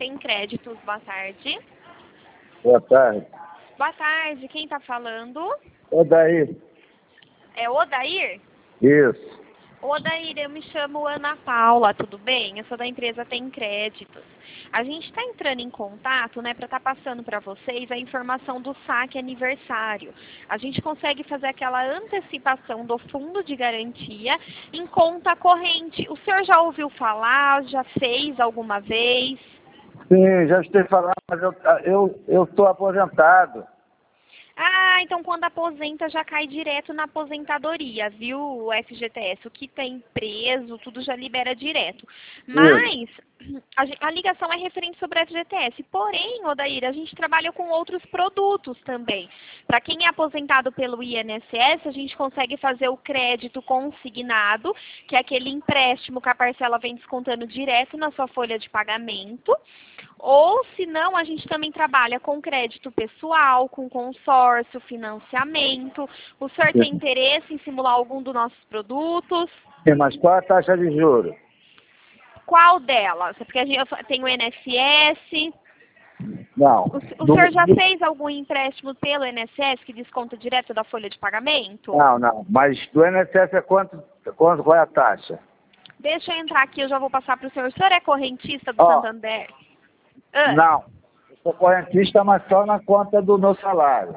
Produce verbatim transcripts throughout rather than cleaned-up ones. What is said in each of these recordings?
Tem Créditos, boa tarde. Boa tarde. Boa tarde, quem está falando? Odair. É Odair? Isso. Odair, eu me chamo Ana Paula, tudo bem? Eu sou da empresa Tem Créditos. A gente está entrando em contato, né, para estar tá passando para vocês a informação do saque aniversário. A gente consegue fazer aquela antecipação do fundo de garantia em conta corrente. O senhor já ouviu falar, já fez alguma vez? Sim, já estou falando, mas eu eu eu estou aposentado. Ah, então quando aposenta já cai direto na aposentadoria, viu, o F G T S? O que tem preso, tudo já libera direto. Mas a, ge- a ligação é referente sobre o F G T S. Porém, Odair, a gente trabalha com outros produtos também. Para quem é aposentado pelo I N S S, a gente consegue fazer o crédito consignado, que é aquele empréstimo que a parcela vem descontando direto na sua folha de pagamento. Ou, se não, a gente também trabalha com crédito pessoal, com consórcio, financiamento. O senhor tem interesse em simular algum dos nossos produtos? Sim, mas qual a taxa de juros? Qual delas? Porque a gente eu tenho o I N S S. Não. O, o Do- senhor já do- fez algum empréstimo pelo I N S S que desconta direto da folha de pagamento? Não, não. Mas do I N S S é quanto, quanto qual é a taxa? Deixa eu entrar aqui, eu já vou passar para o senhor. O senhor é correntista do Ó, Santander? Ah. Não. Eu sou correntista, mas só na conta do meu salário.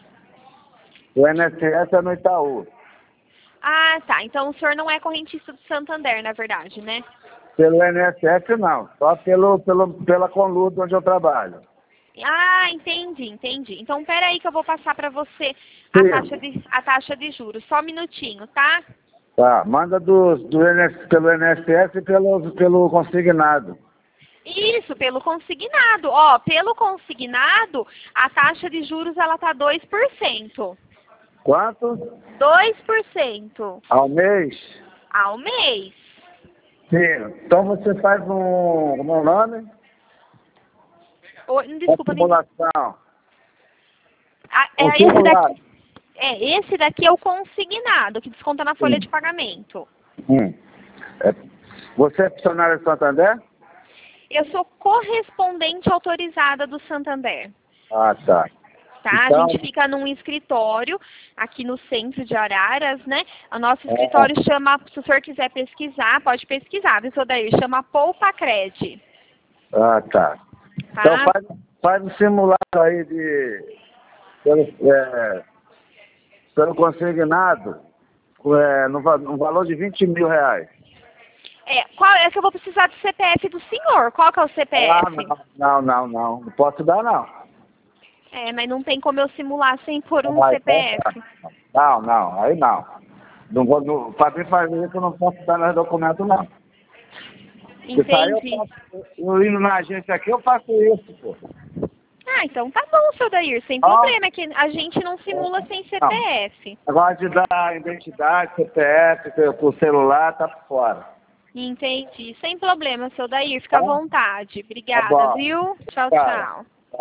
O I N S S é no Itaú. Ah, tá. Então o senhor não é correntista do Santander, na verdade, né? Pelo I N S S não. Só pelo, pelo, pela Conluto onde eu trabalho. Ah, entendi, entendi. Então, peraí que eu vou passar para você a Sim. taxa, de, a taxa de juros. Só um minutinho, tá? Tá. Manda do, do I N S, pelo I N S S e pelo, pelo consignado. Isso, pelo consignado. Ó, pelo consignado, a taxa de juros, ela tá dois por cento. Quanto? dois por cento Ao mês? ao mês. Sim. Então você faz um, como é o nome? Ô, desculpa, nem... Simulação. Ah, Um é, esse simulado. daqui, é, esse daqui é o consignado, que desconta na folha Sim. de pagamento. Hum. É. Você é funcionário do Santander? Eu sou correspondente autorizada do Santander. Ah, tá. Tá? Então, A gente fica num escritório aqui no centro de Araras, né? O nosso é. escritório chama, se o senhor quiser pesquisar, pode pesquisar, viu, daí chama Poupa Cred. Ah, tá. Tá? Então faz, faz um simulado aí de pelo, é, pelo consignado é, no, va- no valor de vinte mil reais. É, qual é que eu vou precisar do C P F do senhor? Qual que é o C P F? Ah, não, não, não, não. Não posso dar, não. É, mas não tem como eu simular sem pôr um Ah, C P então tá. F. Não, não, aí não. Não vou, não, para mim fazer isso eu não posso dar meus documentos, não. Isso aí eu Entendi. faço, eu indo na agência aqui, eu faço isso, pô. Ah, então tá bom, seu Dair, sem Ah. problema, é que a gente não simula sem C P F. Agora de dar identidade, C P F, por celular, tá por fora. Entendi, sem problema, seu Dair, fica à Tá? vontade. Tá Obrigada, bom. viu? Tchau, Tchau. tchau.